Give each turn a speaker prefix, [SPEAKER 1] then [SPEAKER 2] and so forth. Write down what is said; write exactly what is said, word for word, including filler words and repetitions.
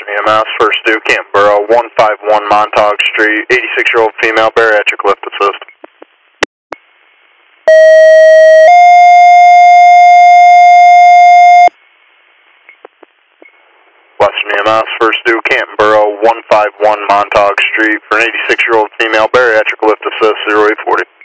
[SPEAKER 1] E M S, first due, Campbell, one five one Montauk Street, eighty-six-year-old female, bariatric lift assist. Western E M S, first due, Campbell, one five one Montauk Street, for an eighty-six-year-old female, bariatric lift assist, zero eight forty.